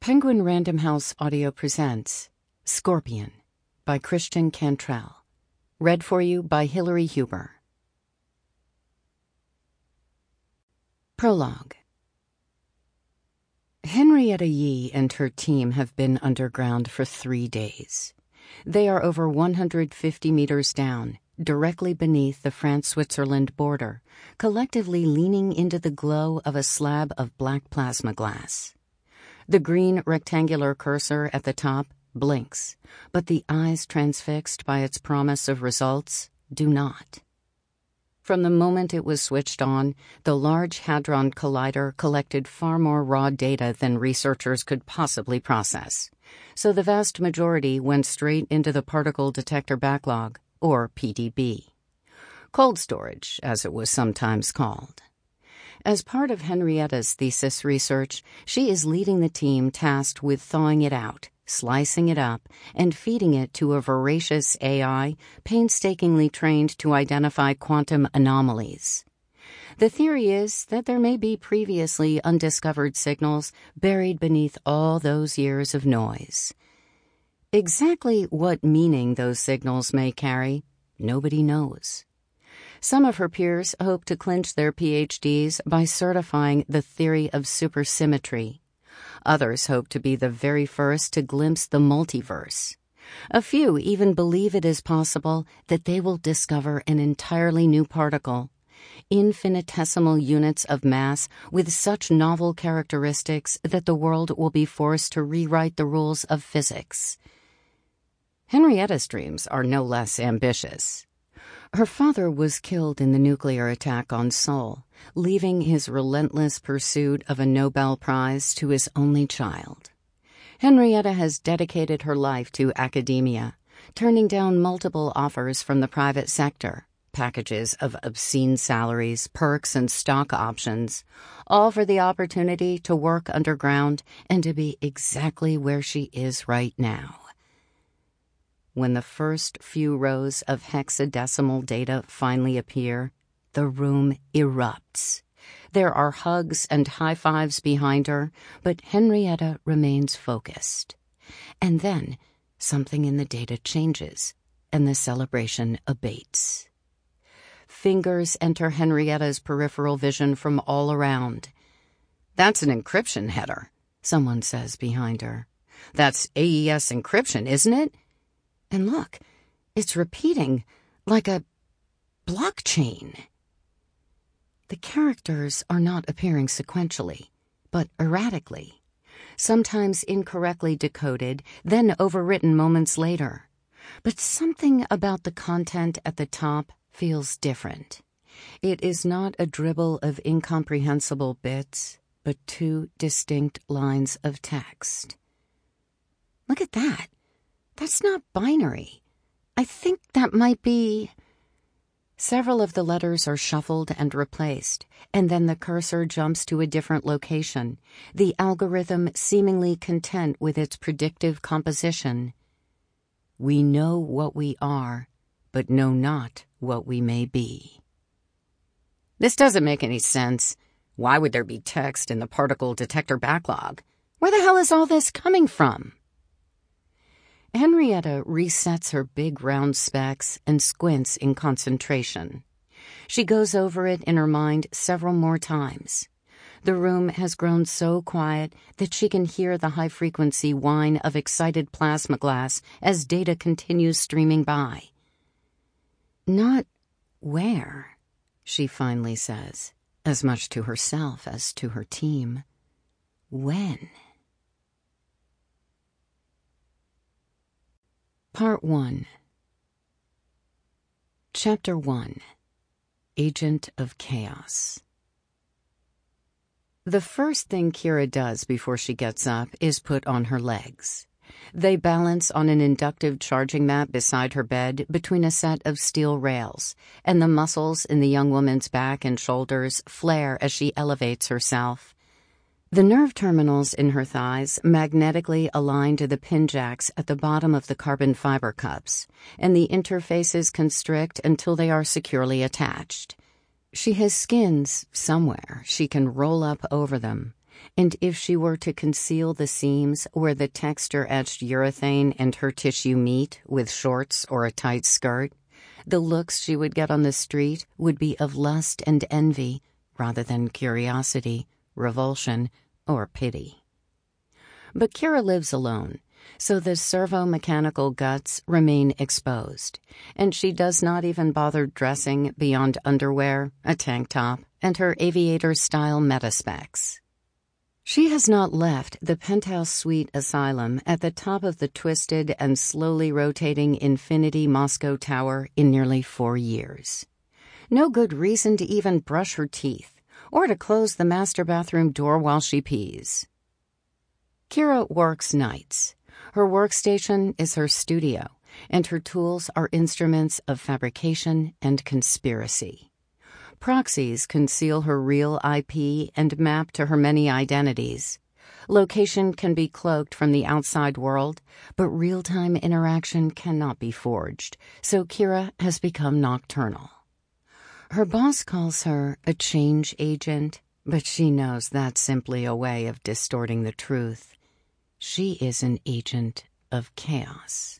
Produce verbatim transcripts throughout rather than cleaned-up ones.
Penguin Random House Audio presents Scorpion by Christian Cantrell. Read for you by Hillary Huber. Prologue. Henrietta Yee and her team have been underground for three days. They are over one hundred fifty meters down, directly beneath the France-Switzerland border, collectively leaning into the glow of a slab of black plasma glass. The green rectangular cursor at the top blinks, but the eyes transfixed by its promise of results do not. From the moment it was switched on, the Large Hadron Collider collected far more raw data than researchers could possibly process, so the vast majority went straight into the Particle Detector Backlog, or P D B. Cold storage, as it was sometimes called. As part of Henrietta's thesis research, she is leading the team tasked with thawing it out, slicing it up, and feeding it to a voracious A I painstakingly trained to identify quantum anomalies. The theory is that there may be previously undiscovered signals buried beneath all those years of noise. Exactly what meaning those signals may carry, nobody knows. Some of her peers hope to clinch their P H Ds by certifying the theory of supersymmetry. Others hope to be the very first to glimpse the multiverse. A few even believe it is possible that they will discover an entirely new particle, infinitesimal units of mass with such novel characteristics that the world will be forced to rewrite the rules of physics. Henrietta's dreams are no less ambitious. Her father was killed in the nuclear attack on Seoul, leaving his relentless pursuit of a Nobel Prize to his only child. Henrietta has dedicated her life to academia, turning down multiple offers from the private sector, packages of obscene salaries, perks, and stock options, all for the opportunity to work underground and to be exactly where she is right now. When the first few rows of hexadecimal data finally appear, the room erupts. There are hugs and high fives behind her, but Henrietta remains focused. And then something in the data changes, and the celebration abates. Fingers enter Henrietta's peripheral vision from all around. "That's an encryption header," someone says behind her. "That's A E S encryption, isn't it? And look, it's repeating like a blockchain." The characters are not appearing sequentially, but erratically, sometimes incorrectly decoded, then overwritten moments later. But something about the content at the top feels different. It is not a dribble of incomprehensible bits, but two distinct lines of text. Look at that. That's not binary. I think that might be... Several of the letters are shuffled and replaced, and then the cursor jumps to a different location, the algorithm seemingly content with its predictive composition. "We know what we are, but know not what we may be." This doesn't make any sense. Why would there be text in the particle detector backlog? Where the hell is all this coming from? Henrietta resets her big round specs and squints in concentration. She goes over it in her mind several more times. The room has grown so quiet that she can hear the high-frequency whine of excited plasma glass as data continues streaming by. "Not where," she finally says, as much to herself as to her team. "When?" Part one. Chapter one. Agent of Chaos. The first thing Kira does before she gets up is put on her legs. They balance on an inductive charging mat beside her bed between a set of steel rails, and the muscles in the young woman's back and shoulders flare as she elevates herself. The nerve terminals in her thighs magnetically align to the pin jacks at the bottom of the carbon fiber cups, and the interfaces constrict until they are securely attached. She has skins somewhere she can roll up over them, And if she were to conceal the seams where the texture-etched urethane and her tissue meet with shorts or a tight skirt, the looks she would get on the street would be of lust and envy rather than curiosity, revulsion, or pity. But Kira lives alone, so the servo-mechanical guts remain exposed, and she does not even bother dressing beyond underwear, a tank top, and her aviator-style metaspecs. She has not left the penthouse suite asylum at the top of the twisted and slowly rotating Infinity Moscow Tower in nearly four years. No good reason to even brush her teeth, or to close the master bathroom door while she pees. Kira works nights. Her workstation is her studio, and her tools are instruments of fabrication and conspiracy. Proxies conceal her real I P and map to her many identities. Location can be cloaked from the outside world, but real-time interaction cannot be forged, so Kira has become nocturnal. Her boss calls her a change agent, but she knows that's simply a way of distorting the truth. She is an agent of chaos.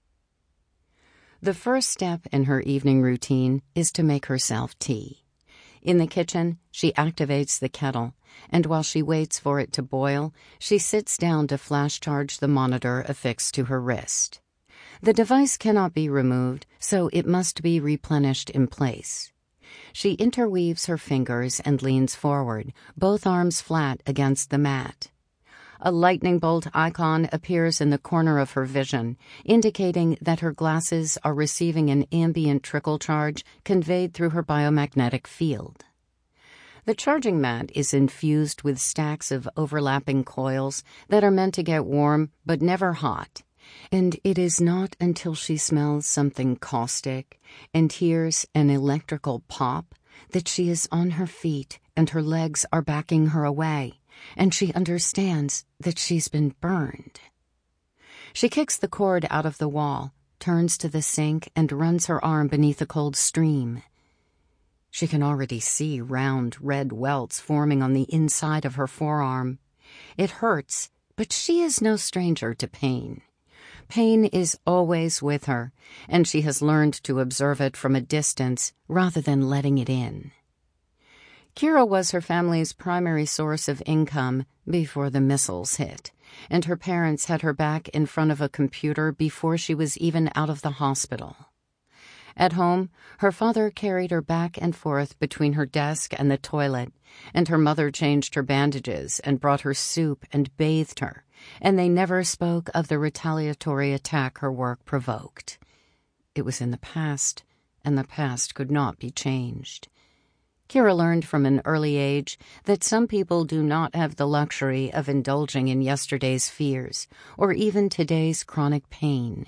The first step in her evening routine is to make herself tea. In the kitchen, she activates the kettle, and while she waits for it to boil, she sits down to flash charge the monitor affixed to her wrist. The device cannot be removed, so it must be replenished in place. She interweaves her fingers and leans forward, both arms flat against the mat. A lightning bolt icon appears in the corner of her vision, indicating that her glasses are receiving an ambient trickle charge conveyed through her biomagnetic field. The charging mat is infused with stacks of overlapping coils that are meant to get warm but never hot, and it is not until she smells something caustic and hears an electrical pop that she is on her feet and her legs are backing her away, and she understands that she's been burned. She kicks the cord out of the wall, turns to the sink, and runs her arm beneath a cold stream. She can already see round red welts forming on the inside of her forearm. It hurts, but she is no stranger to pain. Pain is always with her, and she has learned to observe it from a distance rather than letting it in. Kira was her family's primary source of income before the missiles hit, and her parents had her back in front of a computer before she was even out of the hospital. At home, her father carried her back and forth between her desk and the toilet, and her mother changed her bandages and brought her soup and bathed her, and they never spoke of the retaliatory attack her work provoked. It was in the past, and the past could not be changed. Kira learned from an early age that some people do not have the luxury of indulging in yesterday's fears or even today's chronic pain.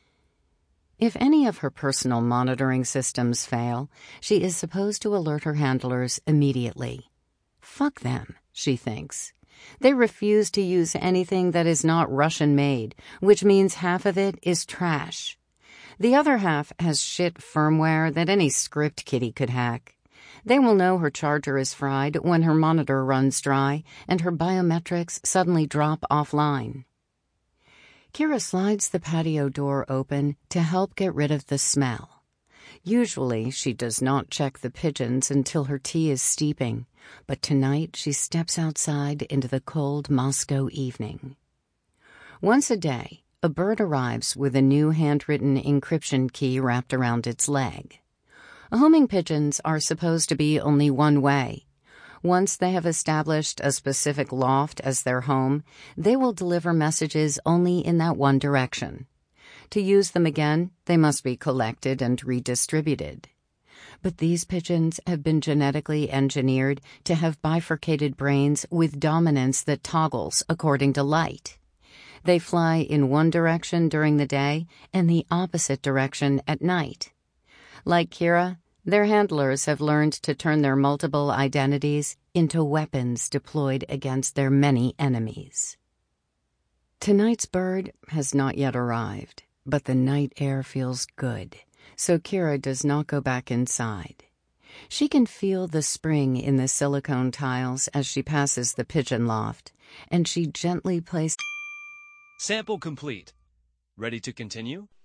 If any of her personal monitoring systems fail, she is supposed to alert her handlers immediately. Fuck them, she thinks. They refuse to use anything that is not Russian-made, which means half of it is trash. The other half has shit firmware that any script kiddie could hack. They will know her charger is fried when her monitor runs dry and her biometrics suddenly drop offline. Kira slides the patio door open to help get rid of the smell. Usually, she does not check the pigeons until her tea is steeping, but tonight she steps outside into the cold Moscow evening. Once a day, a bird arrives with a new handwritten encryption key wrapped around its leg. Homing pigeons are supposed to be only one way. Once they have established a specific loft as their home, they will deliver messages only in that one direction. To use them again, they must be collected and redistributed. But these pigeons have been genetically engineered to have bifurcated brains with dominance that toggles according to light. They fly in one direction during the day and the opposite direction at night. Like Kira, their handlers have learned to turn their multiple identities into weapons deployed against their many enemies. Tonight's bird has not yet arrived, but the night air feels good, so Kira does not go back inside. She can feel the spring in the silicone tiles as she passes the pigeon loft, and she gently places... Sample complete. Ready to continue?